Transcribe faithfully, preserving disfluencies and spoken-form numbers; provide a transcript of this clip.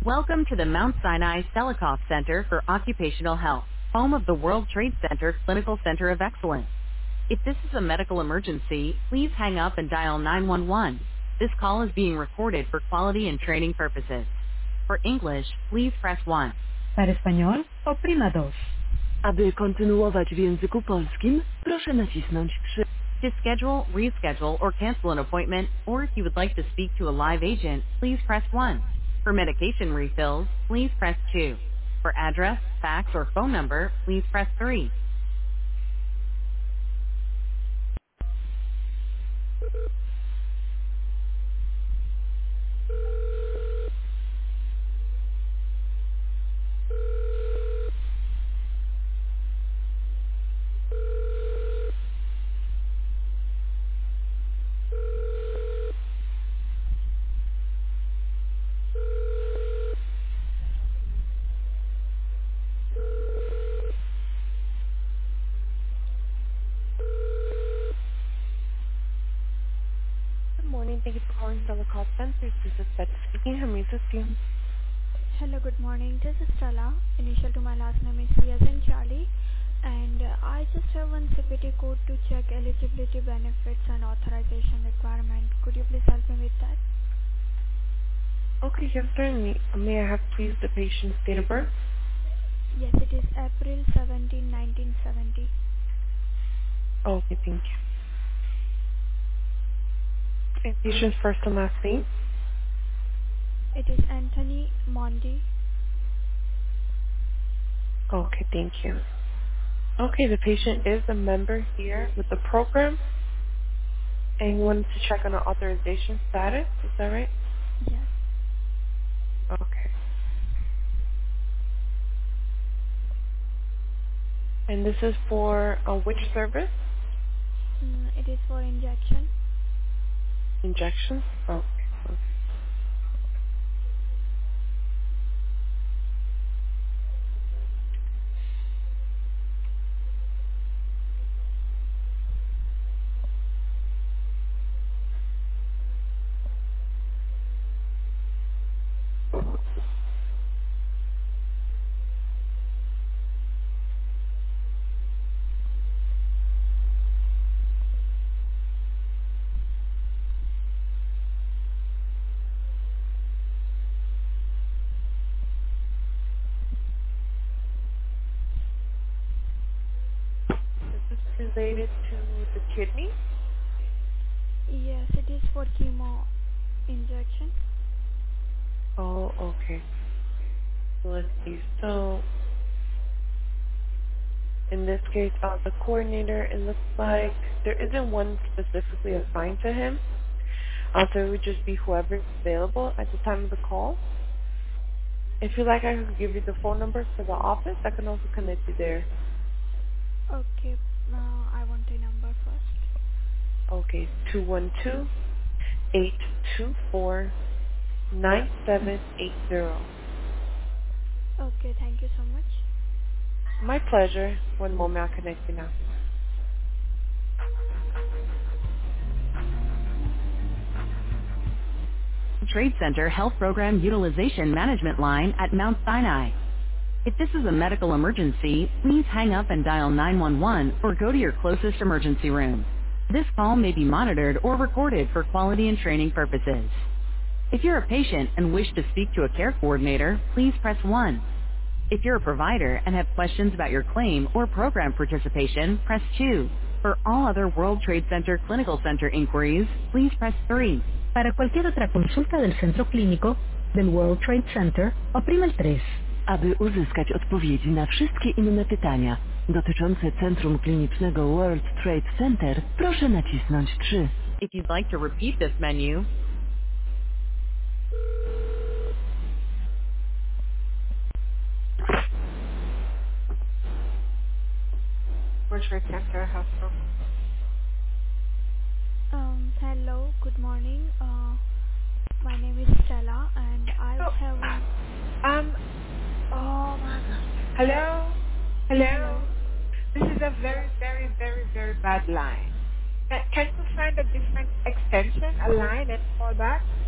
Welcome to the Mount Sinai Selikoff Center for Occupational Health, home of the World Trade Center Clinical Center of Excellence. If this is a medical emergency, please hang up and dial nine one one. This call is being recorded for quality and training purposes. For English, please press one. Para español, oprima dos. Aby kontynuować w języku polskim, proszę nacisnąć trzy. To schedule, reschedule, or cancel an appointment, or if you would like to speak to a live agent, please press one. For medication refills, please press two. For address, fax, or phone number, please press three. Good morning. Thank you for calling Stella Call Center. This is Beth speaking. How may I assist you? Hello, good morning. This is Stella. Initial to my last name is C as in Charlie. And uh, I just have one C P T code to check eligibility benefits and authorization requirement. Could you please help me with that? Okay, yes, certainly. May I have please the patient's date of birth? Yes, it is April seventeenth, nineteen seventy. Okay, thank you. And patient's first and last name? It is Anthony Mondi. Okay, thank you. Okay, the patient is a member here with the program, and you wanted to check on the authorization status. Is that right? Yes. Okay. And this is for uh, which service? Mm, it is for injection. Injection? Okay. Okay. Is this related to the kidney? Yes, it is for chemo injection. Oh, okay. So let's see. So in this case, uh, the coordinator, it looks like there isn't one specifically assigned to him. Uh, so it would just be whoever's available at the time of the call. If you like, I could give you the phone number for the office. I can also connect you there. Okay, uh, I want a number first. Okay, two one two, eight two four, nine seven eight zero. Okay, thank you so much. My pleasure. One moment, I'll connect you now. Trade Center Health Program Utilization Management Line at Mount Sinai. If this is a medical emergency, please hang up and dial nine one one or go to your closest emergency room. This call may be monitored or recorded for quality and training purposes. If you're a patient and wish to speak to a care coordinator, please press one. If you're a provider and have questions about your claim or program participation, press two. For all other World Trade Center Clinical Center inquiries, please press three. Para cualquier otra consulta del centro clínico del World Trade Center, oprima el tres. Aby uzyskać odpowiedzi na wszystkie inne pytania dotyczące Centrum Klinicznego World Trade Center, proszę nacisnąć trzy. If you'd like to repeat this menu, World Trade Center Hospital. Um, hello, good morning. Uh, my name is Stella, and I Oh, have one. um, oh my God. Hello? Hello? Hello. This is a very, very, very, very bad line. Can, can you find a different extension, a line and call back?